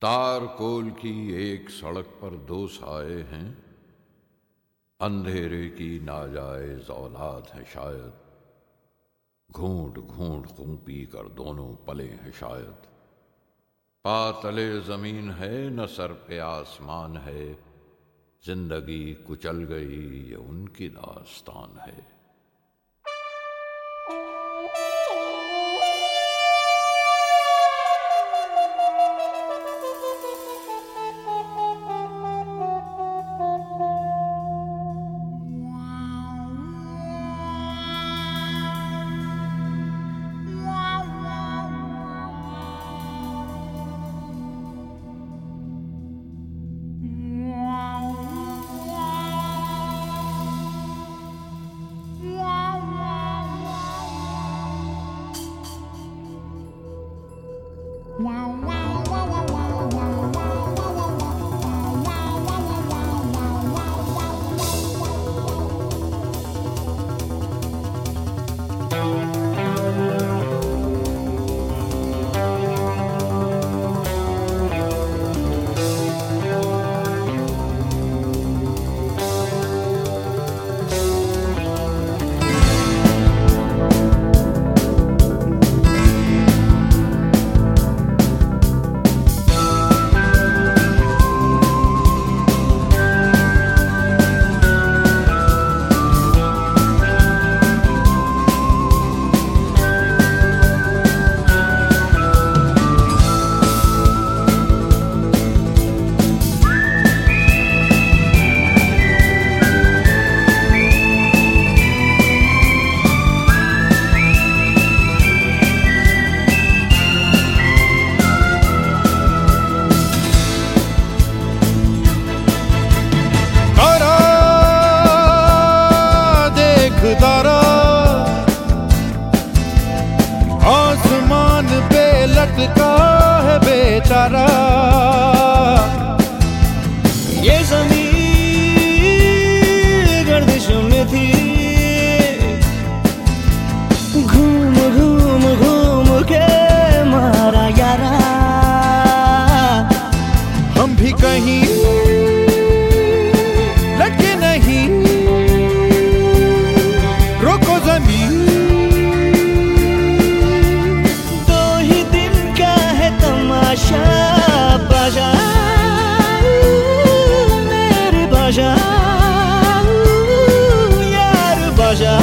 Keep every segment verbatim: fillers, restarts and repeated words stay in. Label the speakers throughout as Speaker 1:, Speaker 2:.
Speaker 1: तारकोल की एक सड़क पर दो साए हैं, अंधेरे की नाजायज औलाद है शायद। घूंट घूंट खूं पी कर दोनों पले हैं शायद। पातले जमीन है न सर पे आसमान है, जिंदगी कुचल गई ये उनकी दास्तान है।
Speaker 2: आसमान पे लटका है बेचारा,
Speaker 3: ये ज़मीन गर्दिश में थी। घूम घूम घूम के मारा यारा,
Speaker 2: हम भी कहीं लटके नहीं। रोको ज़मीन,
Speaker 3: बाजा बाजा मेरे बाजा यार बाजा।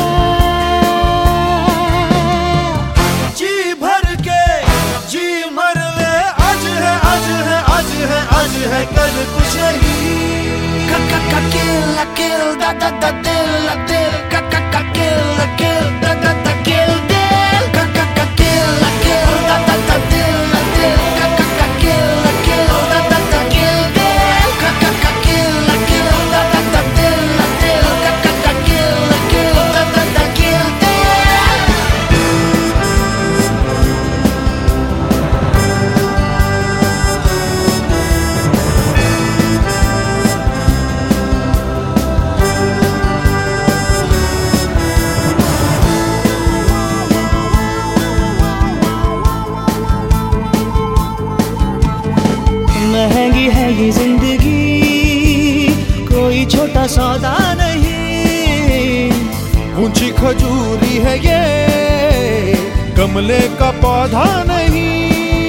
Speaker 2: जी भर के जी मर ले, आज है आज है आज है आज है कल कुछ नहीं।
Speaker 3: का का का किल किल दा दा दा दिल दिल का का का किल किल दा दा दा किल दिल का का का किल किल दा दा दा दिल दिल का का का किल किल दा दा दा किल दिल का का का किल किल दा दा दा दिल दिल का का का किल किल दा दा दा किल महंगी है ये जिंदगी, कोई छोटा सौदा नहीं।
Speaker 2: ऊंची खजूरी है ये, गमले का पौधा नहीं।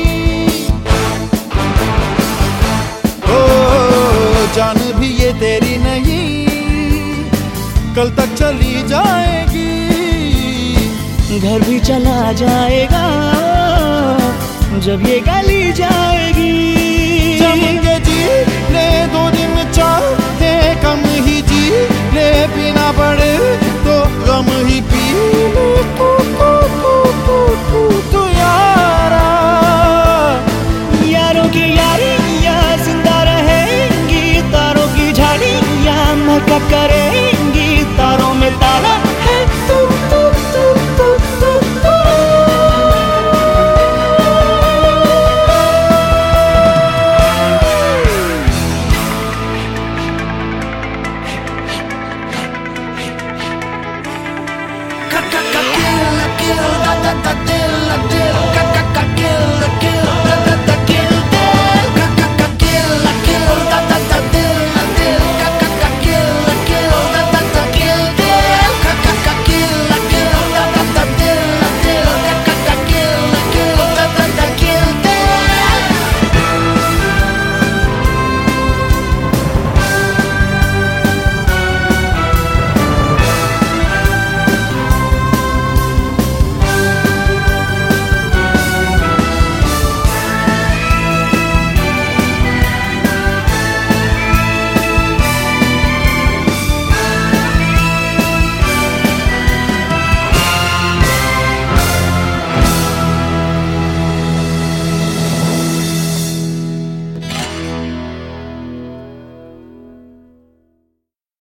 Speaker 2: ओ जान भी ये तेरी नहीं, कल तक चली जाएगी।
Speaker 3: घर भी चला जाएगा जब ये गली जाएगी।
Speaker 2: जमेंगे जी ले दो दिन चाहे कम ही जी ले, पीना पड़े तो गम ही पी ले। तू तू तू तू तू तू यारा,
Speaker 3: यारों की यारियां जिंदा रहेंगी, तारों की झाड़ियां महका करेंगी, तारों में ताला